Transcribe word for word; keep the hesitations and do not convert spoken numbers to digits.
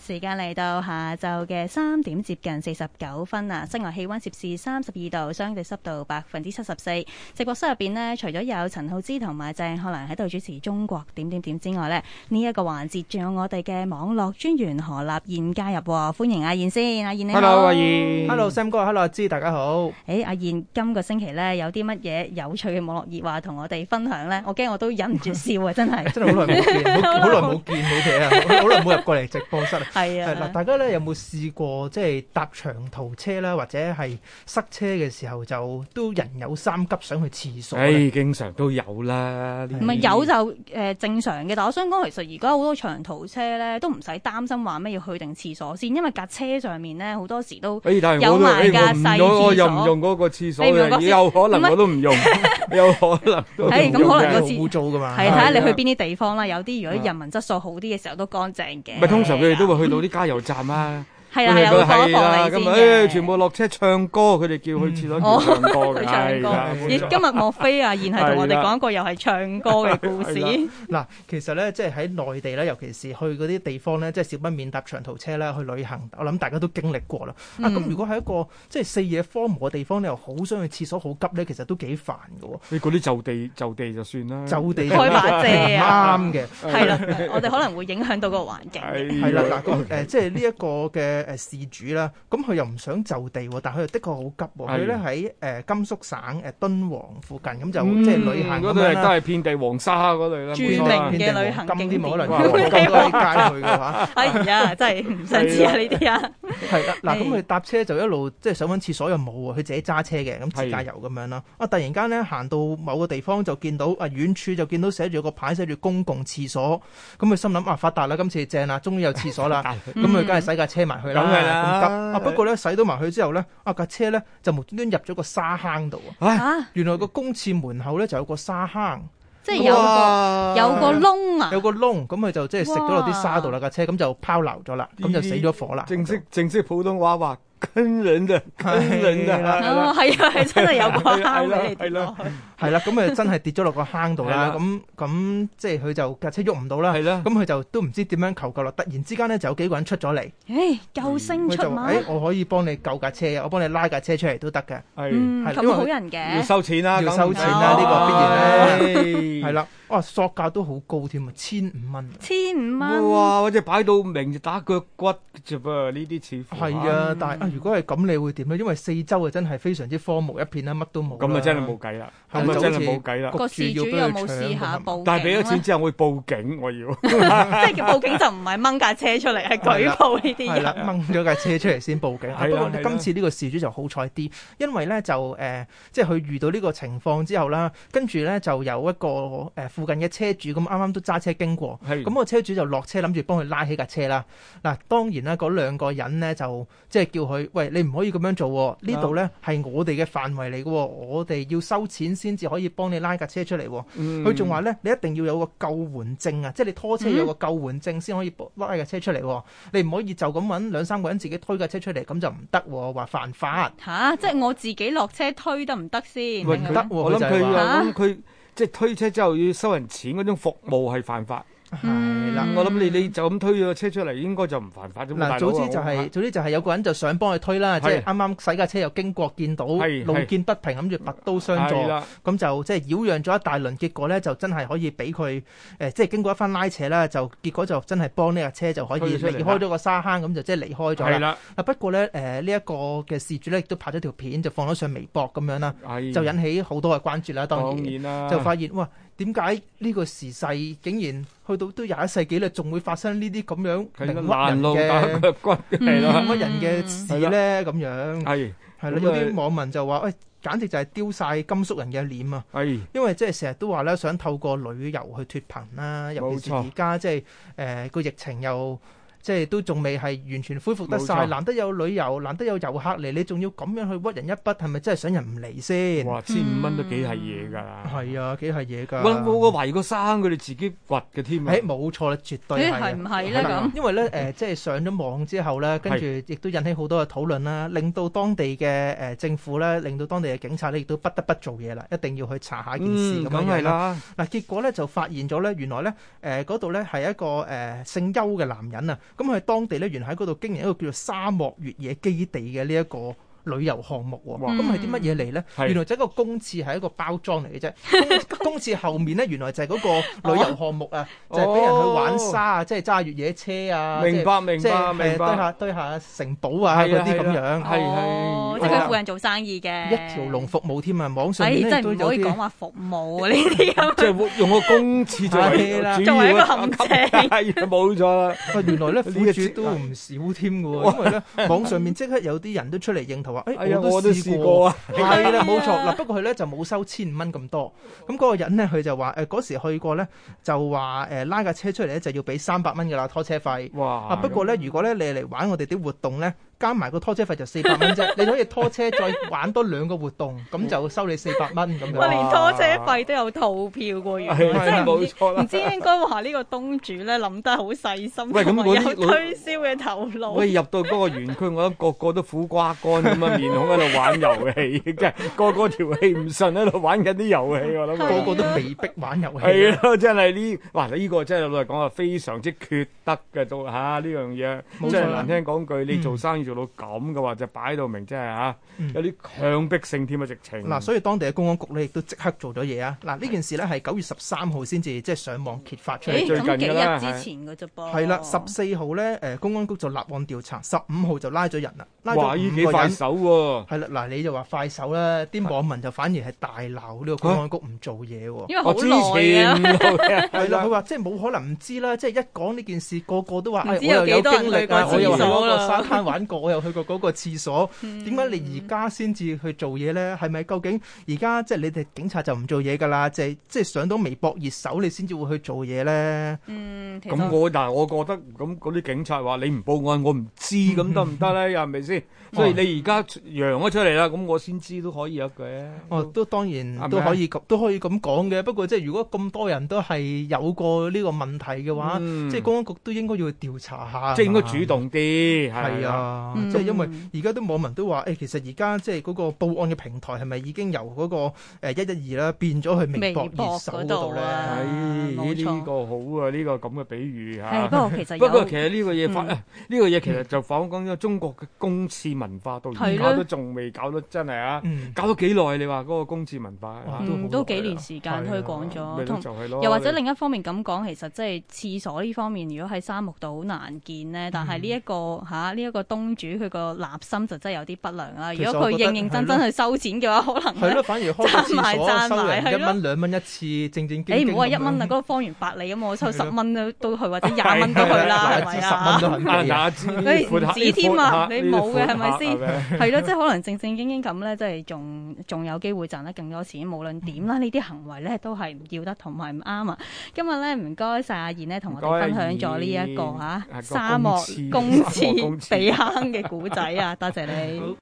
時間嚟到下晝嘅三點接近四十九分啊，室外氣溫攝氏三十二度，相對濕度百分之七十四。直播室入邊呢，除咗有陳浩之同埋鄭學良喺度主持中國點點點之外呢，呢、這、一個環節仲有我哋嘅網絡專員何立燕加入，歡迎阿燕先，阿燕你好。 Hello 阿燕 ，Hello Sam 哥 ，Hello 阿芝，大家好。 誒、欸，阿燕，今個星期呢，有啲乜嘢有趣嘅網絡熱話同我哋分享呢？我驚我都忍唔住笑啊，真係。 真係好耐冇見，好耐冇見你哋啊，好耐冇入過嚟直播室啊。 係啊。 嗱，大家咧有冇試過即係搭長途車啦，或者係塞車嘅時候就都人有三急想去廁所咧？ 誒，經常都有啦。 唔係有就誒、呃、正常嘅，但我想講其實而家好多長途車咧都唔使擔心話咩要去定廁所先，因為架車上面咧好多時都有埋架細廁所。 我又唔用嗰個廁所嘅，有可能我都唔用，有可能都唔用。 係咁可能個污糟㗎嘛。 係睇下你去邊啲地方啦，有啲如果人民質素好啲嘅時候都乾淨嘅。 咪通常佢哋都會去到啲加油站啊。 係啦，有放一放你先嘅。 誒，全部落車唱歌，佢哋叫去廁所叫唱歌嘅。 唱歌。咦，今日莫非啊，然係同我哋講一個又係唱歌嘅故事。 嗱，其實咧，即係喺內地咧，尤其是去嗰啲地方咧，即係少不免搭長途車啦，去旅行。我諗大家都經歷過啦。啊，咁如果喺一個即係四野荒蕪嘅地方，你又好想去廁所好急咧，其實都幾煩㗎。 你嗰啲就地就地就算啦。 就地開把遮啊。 啱嘅。 係啦，我哋可能會影響到個環境。 係啦，嗱，咁誒，即係呢一個嘅。誒事主啦，咁佢又唔想就地，但係佢又的確好急。佢咧喺誒甘肅省誒敦煌附近，咁就即係旅行咁樣啦。嗰度都係遍地黃沙嗰類啦。 著名嘅旅行景點， 可能黃金都喺街去嘅話。 哎呀，真係唔想知啊呢啲啊。 係啦，嗱，咁佢搭車就一路即係想揾廁所又冇喎，佢自己揸車嘅，咁自駕遊咁樣啦。啊，突然間咧行到某個地方就見到啊，遠處就見到寫住個牌寫住公共廁所，咁佢心諗啊，發達啦，今次正啦，終於有廁所啦，咁佢梗係駛架車埋去啦。咁急啊！不過咧，駛到埋去之後咧，啊架車咧就無端端入咗個沙坑度啊！原來個公廁門口咧就有個沙坑， 即係有個有個窿啊！ 有個窿，咁佢就即係食咗落啲沙度啦，架車咁就拋錨咗啦，咁就死咗火啦。 正式正式普通話話。坑人嘅，坑人嘅， 哦，係啊，係真係有個坑俾你跌落去， 係啦，咁啊真係跌咗落個坑度啦，咁咁即係佢就架車喐唔到啦，係啦，咁佢就都唔知點樣求救啦，突然之間咧就有幾個人出咗嚟， 誒，救星出馬， 誒，我可以幫你救架車嘅，我幫你拉架車出嚟都得嘅， 係，係咁好人嘅， 要收錢啦， 要收錢啦，呢個必然咧，係啦。哇！索價都好高添啊，千五蚊， 千五蚊， 哇！或者擺到明就打腳骨啫噃，呢啲似乎係啊，但係啊，如果係咁，你會點咧？因為四周啊，真係非常之荒蕪一片啦，乜都冇。 咁啊，真係冇計啦，咁啊，真係冇計啦。 個事主有冇試下報警？ 但係俾咗錢之後，我會報警，我要。 即係叫報警就唔係掹架車出嚟，係舉報呢啲人。 係啦，掹咗架車出嚟先報警。不過今次呢個事主就好彩啲，因為咧就誒，即係佢遇到呢個情況之後啦，跟住咧就有一個誒附近嘅車主。咁啱啱都揸車經過，咁個車主就落車諗住幫佢拉起架車啦。嗱，當然啦，嗰兩個人呢，就即係叫佢，喂，你唔可以咁樣做，呢度呢係我哋嘅範圍嚟嘅，我哋要收錢先至可以幫你拉架車出嚟。佢仲話呢，你一定要有個救援證啊，即係你拖車有個救援證先可以拉架車出嚟。你唔可以就咁揾兩三個人自己推架車出嚟，咁就唔得，話犯法。 吓，即係我自己落車推得唔得先？ 唔得， 我諗佢諗佢。即係推車之後要收人錢嗰種服務係犯法。 係啦， 我諗你你就咁推咗個車出嚟，應該就唔犯法啫嘛。 嗱，早知就係早知就係有個人就想幫佢推啦，即係啱啱駛架車又經過見到路見不平，諗住拔刀相助，咁就即係擾攘咗一大輪，結果咧就真係可以俾佢誒，即係經過一番拉扯啦，就結果就真係幫呢架車就可以離開咗個沙坑，咁就即係離開咗啦。啊，不過咧誒呢一個嘅事主咧亦都拍咗條片，就放咗上微博咁樣啦，就引起好多嘅關注啦。當然啦，就發現哇，點解呢個時勢竟然去到都廿一世紀啦，仲會發生呢啲咁樣屈人嘅骨係啦， 屈人嘅事咧？咁樣係係啦，有啲網民就話：喂，簡直就係丟晒甘肅人嘅臉啊！係，因為即係成日都話咧，想透過旅遊去脫貧啦，尤其是而家即係誒個疫情又。即係都仲未係完全恢復得晒，難得有旅遊，難得有遊客嚟，你仲要咁樣去屈人一筆，係咪真係想人唔嚟先？ 哇！千五蚊都幾係嘢㗎。 係啊，幾係嘢㗎。 我我懷疑個沙坑佢哋自己掘嘅添。 誒，冇錯啦，絕對係。 係唔係咧咁？ 因為咧誒，即係上咗網之後咧，跟住亦都引起好多嘅討論啦，令到當地嘅誒政府咧，令到當地嘅警察咧，亦都不得不做嘢啦，一定要去查下件事咁樣樣啦。嗱，結果咧就發現咗咧，原來咧誒嗰度咧係一個誒姓邱嘅男人啊。 咁佢喺當地咧，原來喺嗰度經營一個叫做沙漠越野基地嘅呢一個旅遊項目喎。咁係啲乜嘢嚟咧？原來就係一個公廁係一個包裝嚟嘅啫。公廁後面咧，原來就係嗰個旅遊項目啊，就係俾人去玩沙啊，即係揸越野車啊。 明白明白明白。 堆下堆下城堡啊嗰啲咁樣。 係係。即係佢附近做生意嘅。一條龍服務添啊！網上面咧都有啲。真係唔可以講話服務啊！呢啲咁。 即係用個公廁作為作為一個陷阱。 係冇錯啦。 原來咧苦主都唔少添嘅喎，因為咧網上面即刻有啲人都出嚟認同話，誒我都試過啊，係啦冇錯嗱。不過佢咧就冇收千五蚊咁多，咁嗰個人咧佢就話誒嗰時去過咧就話誒拉架車出嚟咧就要俾三百蚊嘅啦拖車費。哇！啊不過咧如果咧你嚟玩我哋啲活動咧，加埋個拖車費就四百蚊啫，你可以拖車再玩多兩個活動，咁就收你四百蚊咁樣。 哇！連拖車費都有套票喎，原來真係冇錯啦。唔知應該話呢個東主咧諗得好細心， 喂咁嗰啲有推銷嘅頭腦。 喂入到嗰個園區，我覺得個個都苦瓜乾咁啊，面孔喺度玩遊戲，即係個個條氣唔順喺度玩緊啲遊戲，我諗個個都被逼玩遊戲。 係咯，真係呢，哇！呢個真係老實講啊，非常之缺德嘅做嚇呢樣嘢，即係難聽講句，你做生意做到咁嘅話，就擺到明，真係嚇有啲強迫性添啊，直情。 嗱，所以當地嘅公安局咧亦都即刻做咗嘢啊！嗱，呢件事咧係九月十三號先至即係上網揭發出嚟， 最近㗎啦，幾日之前嘅啫噃。 係啦，十四號咧誒公安局就立案調查，十五號就拉咗人啦，拉咗五個人。 哇！依幾快手喎。 係啦，嗱你就話快手啦，啲網民就反而係大鬧呢個公安局唔做嘢喎。 因為好耐啊。 係啦，佢話即係冇可能唔知啦，即係一講呢件事，個個都話， 唔知有幾多人去過廁所啦。 我又去嗰個沙灘玩過，我又去過嗰個廁所。點解你而家先至去做嘢咧？係咪究竟而家即係你哋警察就唔做嘢㗎啦？即係即係上到微博熱搜，你先至會去做嘢咧？ 嗯， 咁我但係我覺得咁嗰啲警察話你唔報案，我唔知咁得唔得咧？又係咪先？所以你而家揚咗出嚟啦，咁我先知都可以有嘅。 哦，都當然都可以咁都可以咁講嘅。不過即係如果咁多人都係有過呢個問題嘅話，即係公安局都應該要去調查下， 即係應該主動啲。 係啊，即係因為而家啲網民都話誒，其實而家即係嗰個報案嘅平台係咪已經由嗰個誒一一二啦變咗去微博熱搜嗰度咧？ 係呢個好啊，呢個咁嘅比喻嚇。 係不過其實不過其實呢個嘢發呢個嘢其實就反講咗中國嘅公廁文化到而家都仲未搞得真係啊！搞咗幾耐？你話嗰個公廁文化都幾年時間推廣咗，又或者另一方面咁講，其實即係廁所呢方面，如果喺沙漠度好難見呢。但係呢一個嚇呢一個東主佢個立心就真係有啲不良啦。如果佢認認真真去收錢嘅話，可能係咯，反而開廁所收人一蚊兩蚊一次，正正經經。 誒唔好話一蚊啊，嗰個方圓百里咁，我收十蚊都都去，或者廿蚊都去啦，係咪啊？ 十蚊都肯俾。 誒唔止添啊！你冇嘅係咪先？係咯，即係可能正正經經咁咧，即係仲仲有機會賺得更多錢。無論點啦，呢啲行為咧都係唔要得同埋唔啱啊！今日咧唔該晒阿燕咧，同我哋分享咗呢一個嚇沙漠公廁避坑嘅古仔啊！多謝你。